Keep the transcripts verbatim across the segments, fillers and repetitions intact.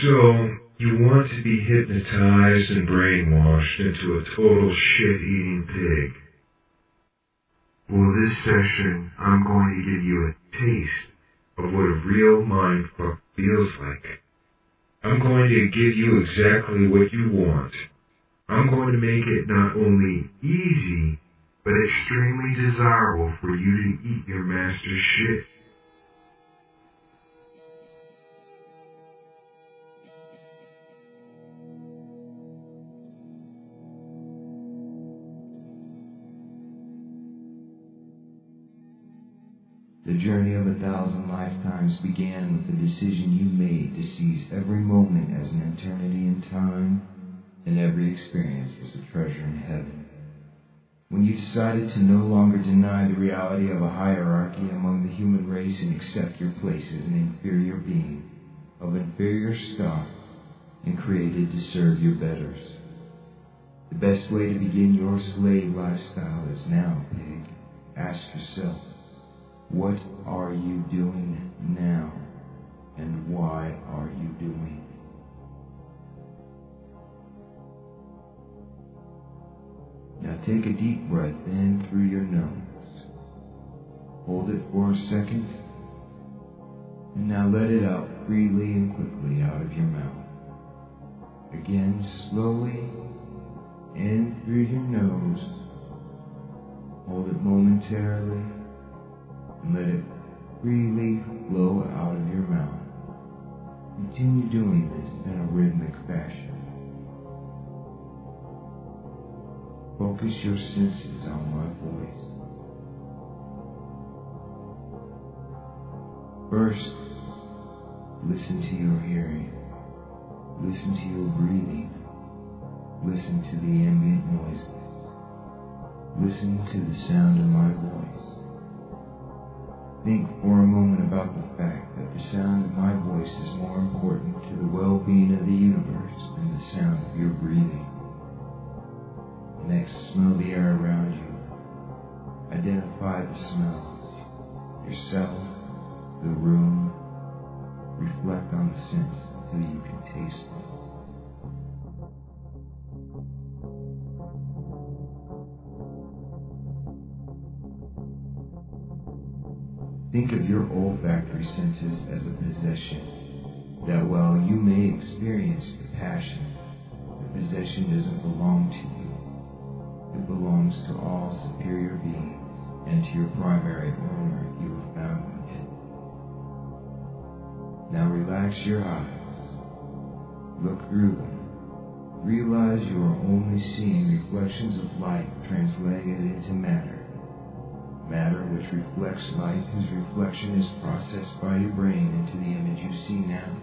So, you want to be hypnotized and brainwashed into a total shit-eating pig. Well, this session, I'm going to give you a taste of what a real mindfuck feels like. I'm going to give you exactly what you want. I'm going to make it not only easy, but extremely desirable for you to eat your master's shit. The journey of a thousand lifetimes began with the decision you made to seize every moment as an eternity in time and every experience as a treasure in heaven. When you decided to no longer deny the reality of a hierarchy among the human race and accept your place as an inferior being, of inferior stock, and created to serve your betters. The best way to begin your slave lifestyle is now, pig. Ask yourself, what are you doing now, and why are you doing it? Now take a deep breath in through your nose. Hold it for a second, and now let it out freely and quickly out of your mouth. Again, slowly in through your nose. Hold it momentarily, and let it freely flow out of your mouth. Continue doing this in a rhythmic fashion. Focus your senses on my voice. First, listen to your hearing. Listen to your breathing. Listen to the ambient noises. Listen to the sound of my voice. Think for a moment about the fact that the sound of my voice is more important to the well-being of the universe than the sound of your breathing. Next, smell the air around you. Identify the smells. Yourself, the room. Reflect on the scents until you can taste them. Think of your olfactory senses as a possession, that while you may experience the passion, the possession doesn't belong to you. It belongs to all superior beings and to your primary owner if you have found him yet. Now relax your eyes. Look through them. Realize you are only seeing reflections of light translated into matter. Matter which reflects light, whose reflection is processed by your brain into the image you see now.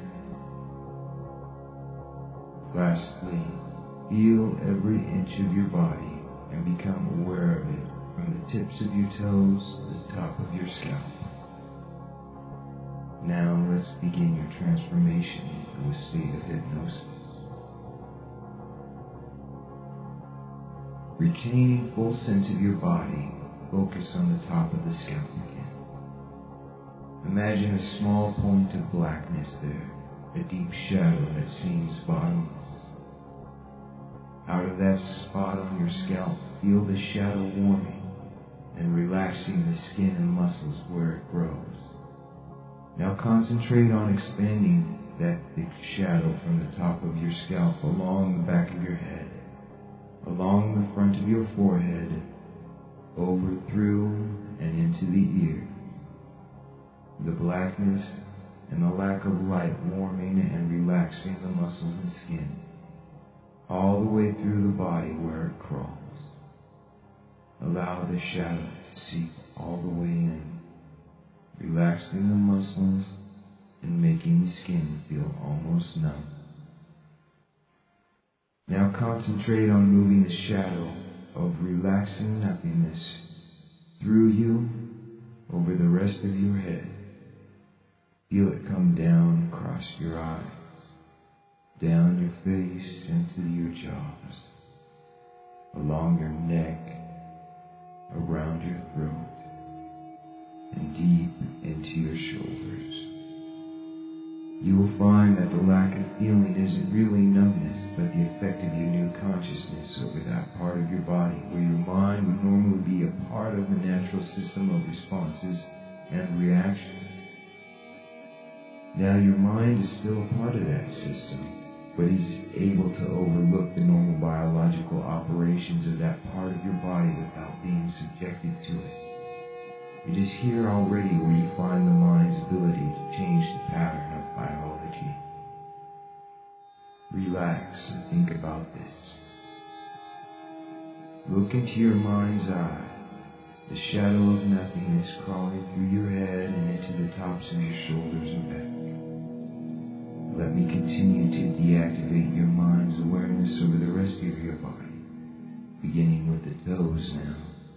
Lastly, feel every inch of your body and become aware of it from the tips of your toes to the top of your scalp. Now let's begin your transformation into a state of hypnosis. Retaining full sense of your body, focus on the top of the scalp again. Imagine a small point of blackness there, a deep shadow that seems bottomless. Out of that spot on your scalp, feel the shadow warming and relaxing the skin and muscles where it grows. Now concentrate on expanding that thick shadow from the top of your scalp along the back of your head, along the front of your forehead, over, through, and into the ear. The blackness and the lack of light warming and relaxing the muscles and skin, all the way through the body where it crawls. Allow the shadow to seep all the way in, relaxing the muscles and making the skin feel almost numb. Now concentrate on moving the shadow of relaxing nothingness through you, over the rest of your head. Feel it come down across your eyes, down your face into your jaws, along your neck, around your throat, and deep into your shoulders. You will find that the lack of feeling isn't really numbness, but the effect of your new consciousness over that part of your body where your mind would normally be a part of the natural system of responses and reactions. Now your mind is still a part of that system, but is able to overlook the normal biological operations of that part of your body without being subjected to it. It is here already where you find the mind's ability to change the pattern of biology. Relax and think about this. Look into your mind's eye, the shadow of nothingness crawling through your head and into the tops of your shoulders and back. Let me continue to deactivate your mind's awareness over the rest of your body, beginning with the toes now.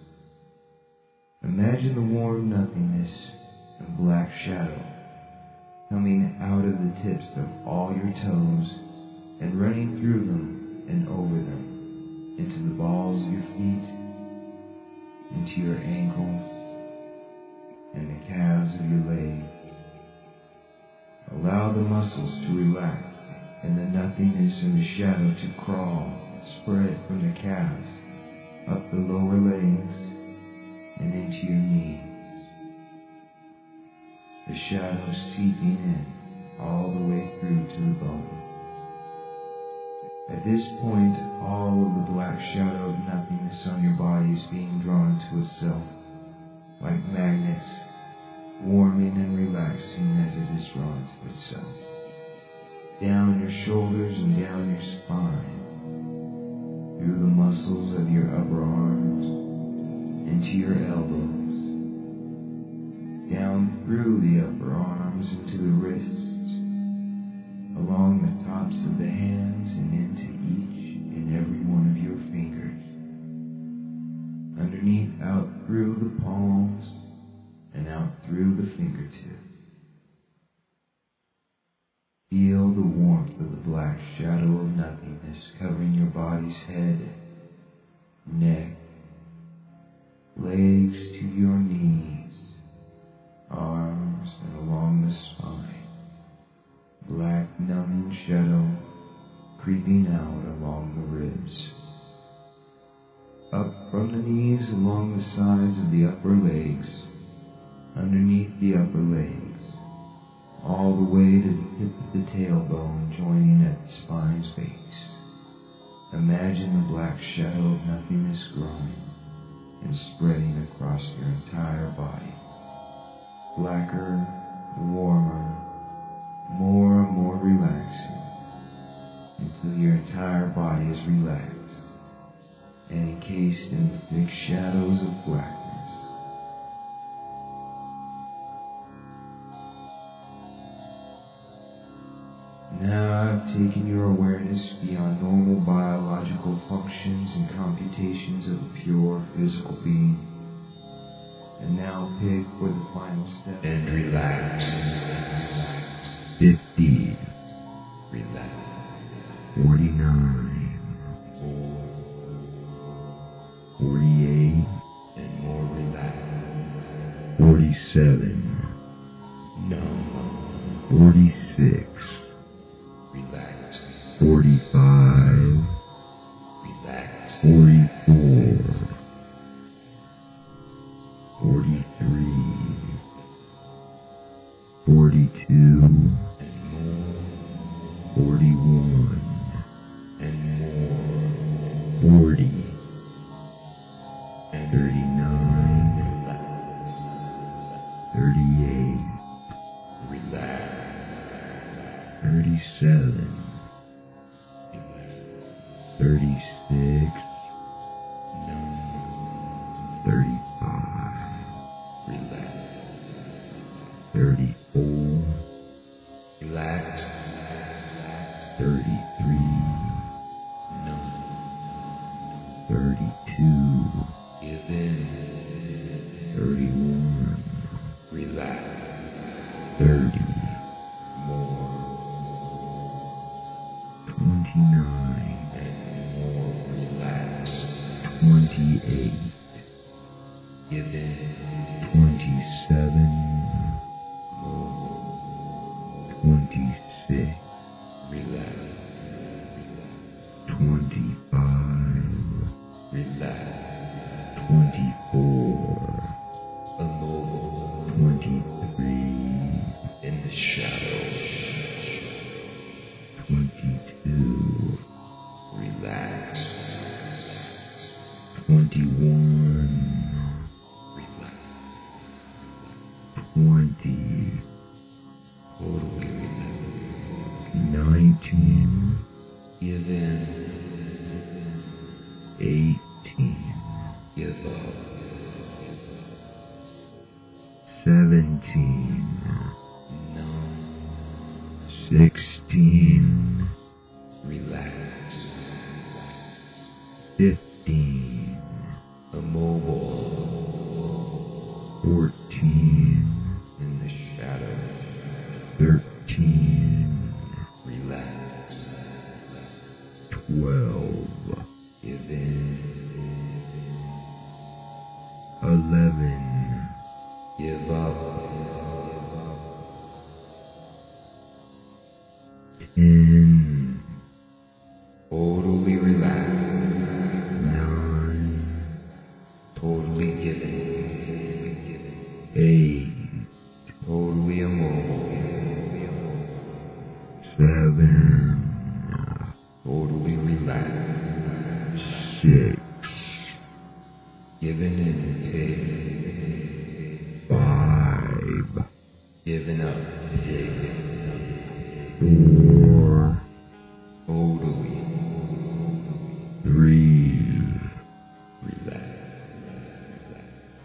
Imagine the warm nothingness and black shadow coming out of the tips of all your toes and running through them and over them into the balls of your feet, into your ankles, and the calves of your legs. Allow the muscles to relax and the nothingness and the shadow to crawl and spread from the calves up the lower legs and into your knees. The shadow seeping in all the way through to the bone. At this point, all of the black shadow of nothingness on your body is being drawn to itself, like magnets, warming and relaxing as it is drawn to itself. Down your shoulders and down your spine, through the muscles of your upper arms, into your elbows, down through the upper arms into the wrists, along the tops of the hands and into each and every one of your fingers, underneath out through the palms and out through the fingertips. Feel the warmth of the black shadow of nothingness covering your body's head, neck, legs to your knees, arms and along the spine. Black numbing shadow creeping out along the ribs. Up from the knees along the sides of the upper legs, underneath the upper legs, all the way to the tip of the tailbone joining at the spine's base. Imagine the black shadow of nothingness growing and spreading across your entire body. Blacker, warmer, more and more relaxing, until your entire body is relaxed and encased in the thick shadows of blackness. Now I've taken your awareness beyond normal biological functions and computations of a pure physical being. And now pick for the final step. And relax. Fifty. Relax. Forty-nine. Four. Forty-eight. And more relax. Forty-seven. No. Forty-six. Relax. Forty-five. Relax. Forty-four. Forty-three. Forty-two. And more. Forty-one. And more. Forty. And Thirty-nine. relax. Thirty-eight. Relax. Thirty-seven. Thirty-six. No. Thirty-five. Relax. Thirty-four. Relax. Thirty-three. No. Thirty-two. Give in. Thirty-one. Relax. Thirty. More. Twenty-nine. And more. Relax. Twenty-eight. Give in. Twenty-seven. More. Twenty-six. nineteen, give in, eighteen, give up, seventeen, nine, sixteen, relax, fifteen, immobile, fourteen, in the shadow, thirteen, relax, twelve, give in, eleven, give up, ten, totally relaxed, nine, totally given, eight, totally immobile, seven, totally relaxed, six, given in pig, five, given up pig, four, totally three, relaxed,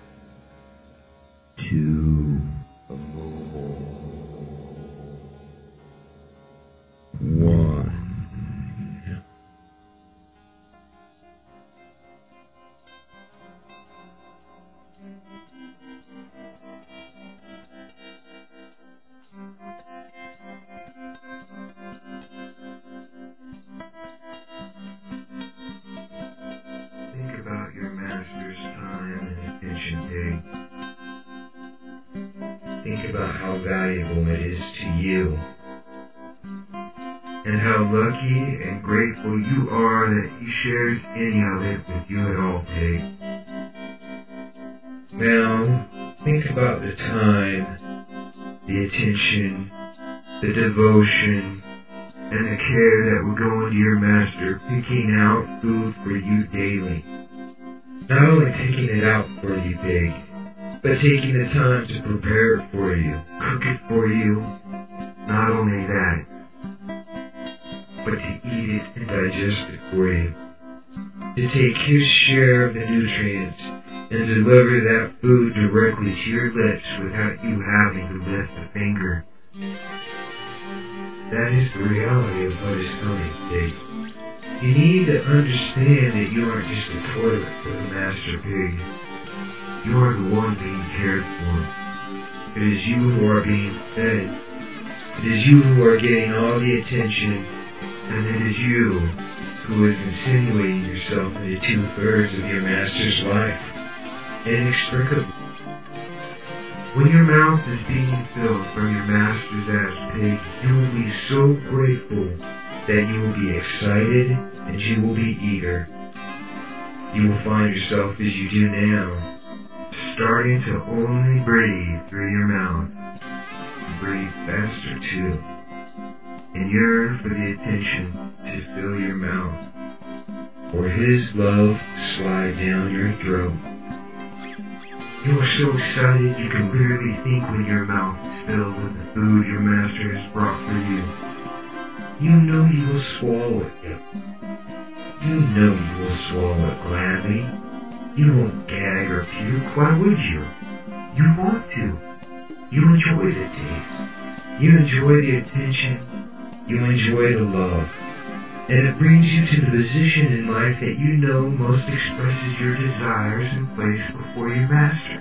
two, immobile, one. Think about your master's time and attention, Pig. Think about how valuable it is to you, and how lucky and grateful you are that he shares any of it with you at all, Pig. Now, think about the time, the attention, the devotion, and the care that would go into your master picking out food for you daily. Not only picking it out for you, Pig, but taking the time to prepare it for you, cook it for you. Not only that, but to eat it and digest it for you. To take his share of the nutrients and deliver that food directly to your lips without you having to lift a finger. That is the reality of what is coming, Pig. You need to understand that you aren't just a toilet for the master Pig. You are the one being cared for. It is you who are being fed. It is you who are getting all the attention, and it is you who is insinuating yourself into two-thirds of your master's life, inextricably. When your mouth is being filled from your master's ass, Pig, you will be so grateful that you will be excited and you will be eager. You will find yourself as you do now, starting to only breathe through your mouth, and breathe faster too, and yearn for the attention to fill your mouth, for his love to slide down your throat. You are so excited you can barely think when your mouth is filled with the food your master has brought for you. You know you will swallow it. You know you will swallow it gladly. You won't gag or puke. Why would you? You want to. You enjoy the taste. You enjoy the attention. You enjoy the love. And it brings you to the position in life that you know most expresses your desires and place before your master.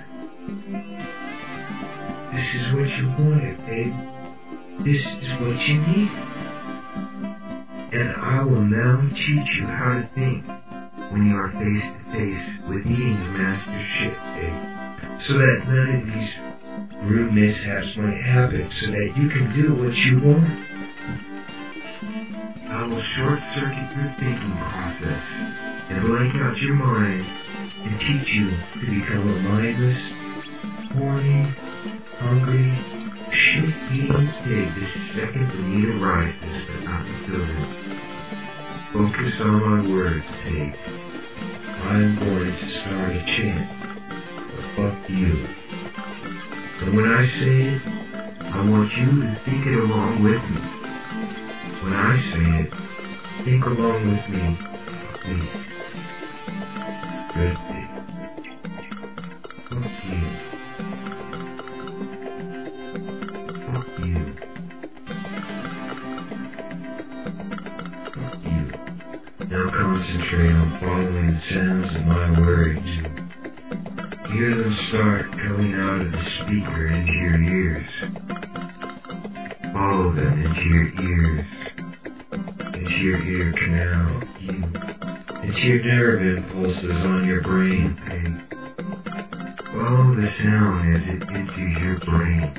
This is what you wanted, babe. This is what you need. And I will now teach you how to think when you are face to face with eating your master's shit, babe. So that none of these rude mishaps might happen, so that you can do what you want. I will short-circuit your thinking process and blank out your mind and teach you to become a mindless, horny, hungry, shit-eating pig the second the need arises about the building. Focus on my words, pig. I am going to start a chant. But fuck you. And when I say it, I want you to think it along with me. I say it, think along with me, please. Good thing. Fuck you. Fuck you. Fuck you. Now concentrate on following the sounds of my words. Hear them start coming out of the speaker into your ears. Follow them into your ears, into your ear canal, you, into your nerve impulses on your brain, pig. Follow the sound as it enters your brain.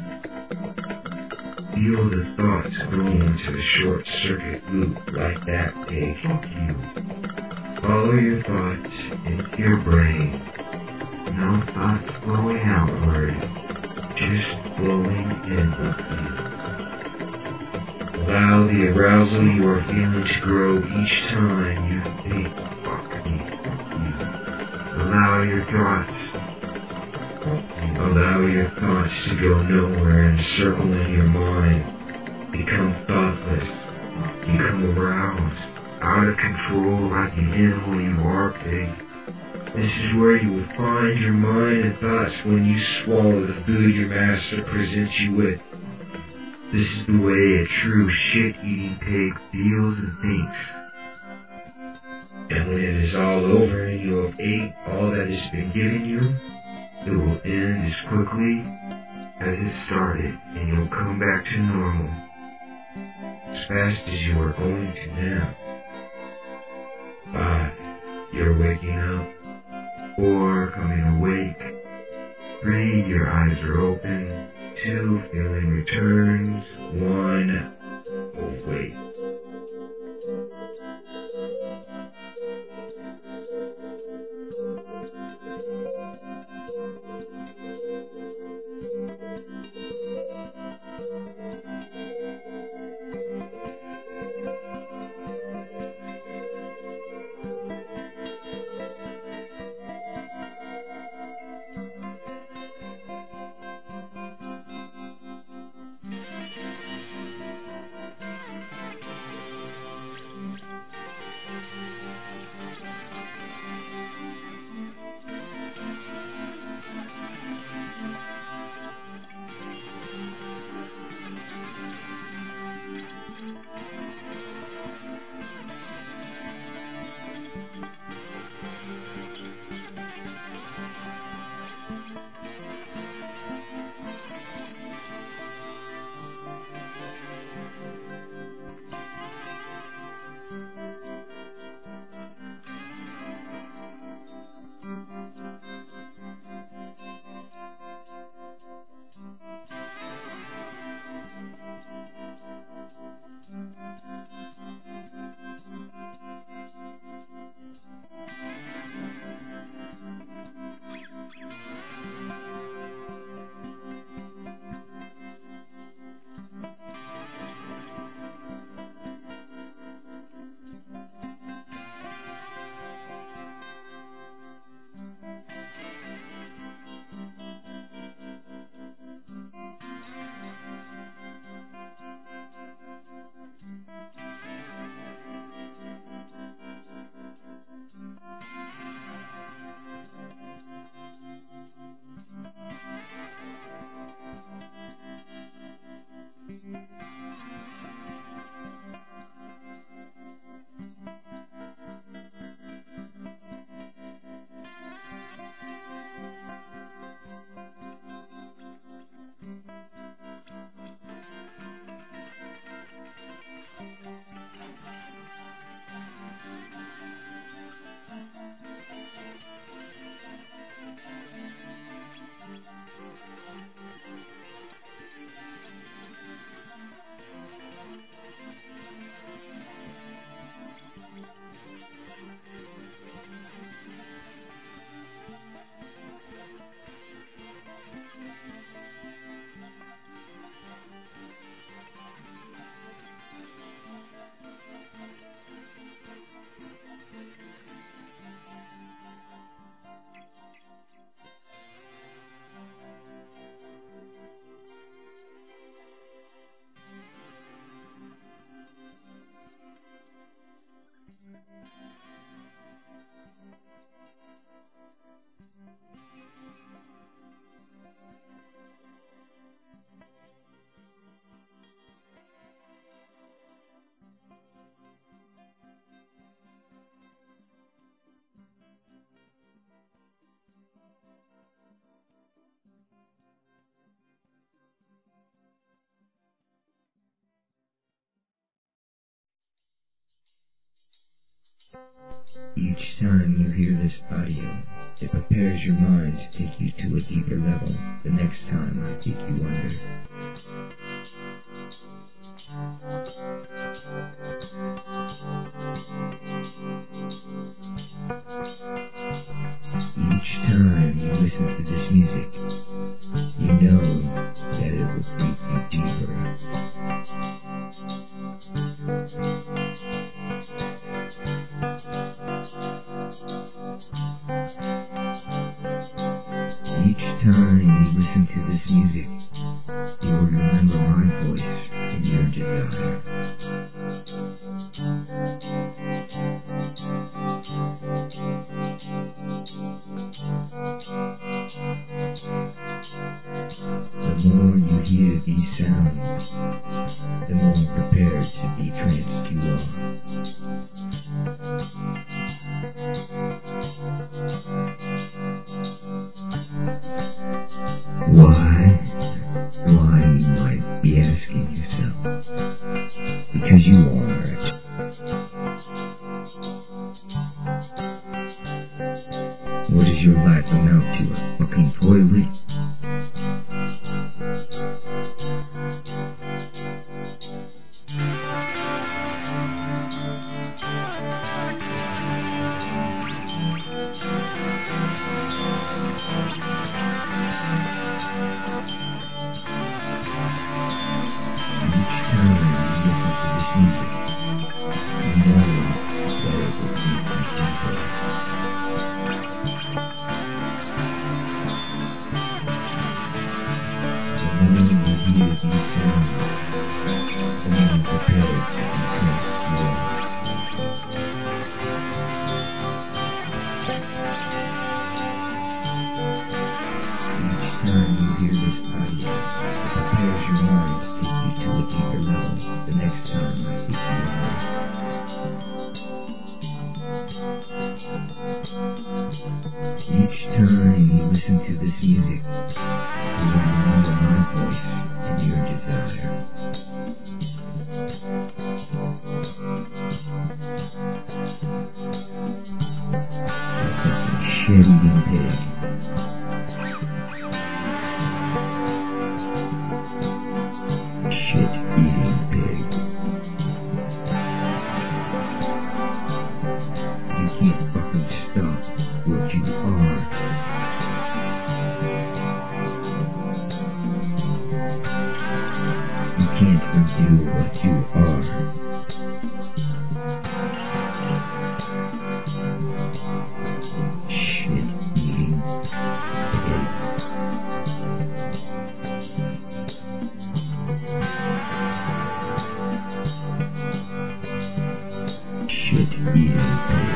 Feel the thoughts go into a short circuit loop like that, pig. Fuck you. Follow your thoughts into your brain. No thoughts flowing outward, just flowing inward. Allow the arousal you are feeling to grow each time you think, fuck me, fuck you. Allow your thoughts, allow your thoughts to go nowhere and circle in your mind. Become thoughtless, become aroused, out of control like an animal you are, pig. This is where you will find your mind and thoughts when you swallow the food your master presents you with. This is the way a true shit-eating pig feels and thinks. And when it is all over and you have ate all that has been given you, it will end as quickly as it started, and you'll come back to normal as fast as you are going to now. Five, you're waking up. Four, coming awake. Three, your eyes are open. Two, feeling returns. One, awake. Each time you hear this audio, it prepares your mind to take you to a deeper level the next time I take you under. Each time you listen to this music, you know that it will take you deeper. Each time you listen to this music, you will remember my voice and your desire. The more you hear these sounds, the more prepared to be tranced you are. Why? Why, you might be asking yourself. Because you are. What does your life amount to? A fucking toilet? Each time you listen to this music, you will remember my voice and your desire. Shit-eating pig. Shit-eating pig. You can't fucking stop what you are. You can't undo what you are. Shit-eating pig. Shit-eating pig.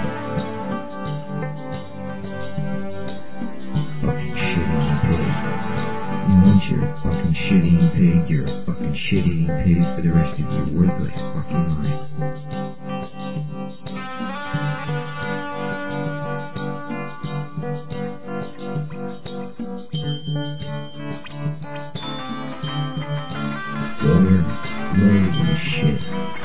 You're a fucking shit-eating pig, you're a fucking shit-eating pig for the rest of your worthless fucking life. Lower, lower than shit.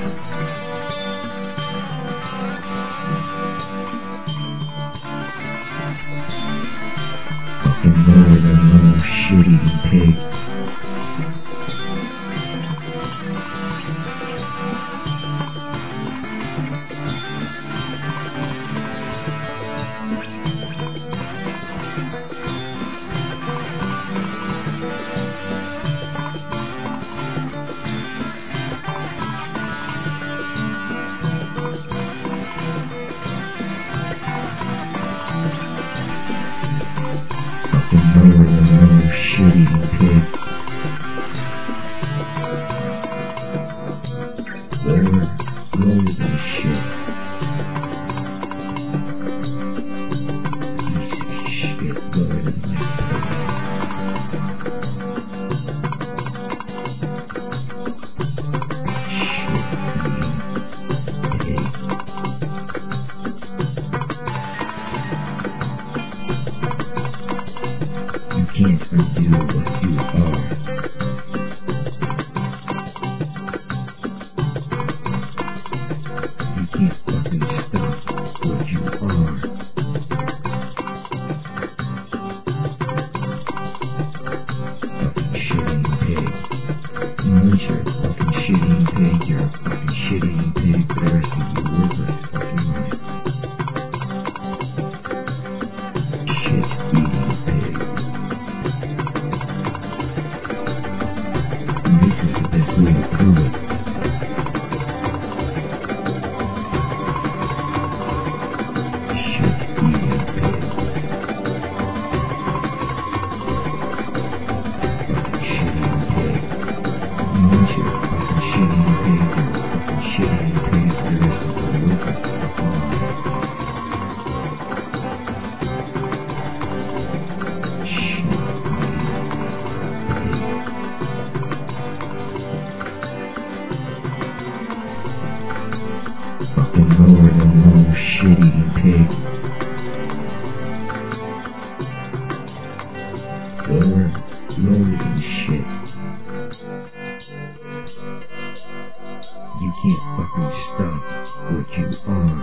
Fucking lower than lower shit-eating pig. pig, you're a fucking shit-eating pig for the rest of your worthless fucking life. Shit-eating pig. And this is the best way to prove it. Shit-eating pig. Fucking shit-eating pig. You want you a fucking shit-eating pig, you're a fucking shit-eating pig for the rest of your worthless fucking life. Fucking lower than low shit-eating pig. Lower, lower than shit. You can't fucking stop what you are.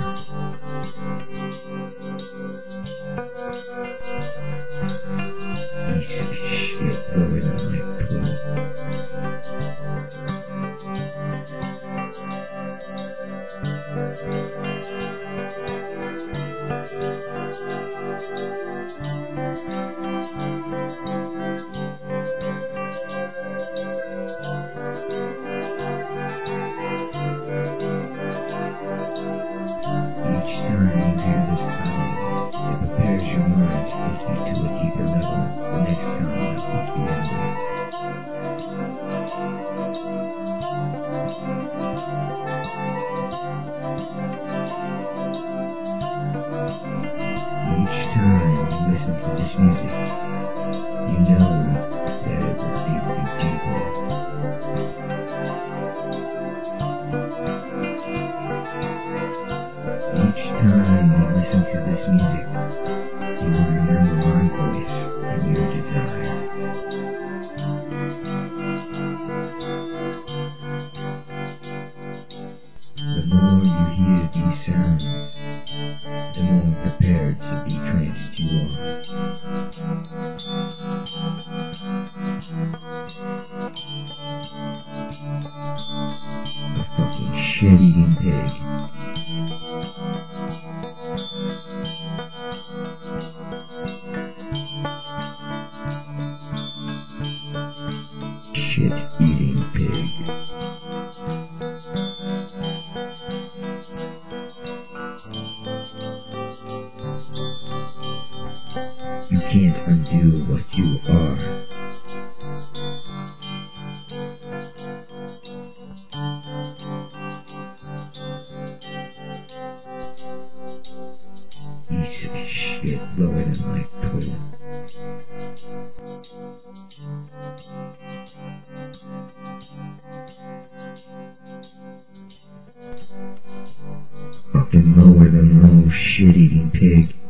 Piece of shit lower than my pillow. Each time you hear this power, it prepares your mind to take you to a deeper level the next time I fuck you over. Each time you listen to this music, you know that it will lead you deeper. Each time you listen to this music, you will remember my voice and your desire. The more you hear these sounds, the more prepared to be tranced you are. A fucking shit-eating pig. Shit-eating pig. You can't undo what you are. Piece of shit lower than my pillow. Fucking lower than low shit-eating pig.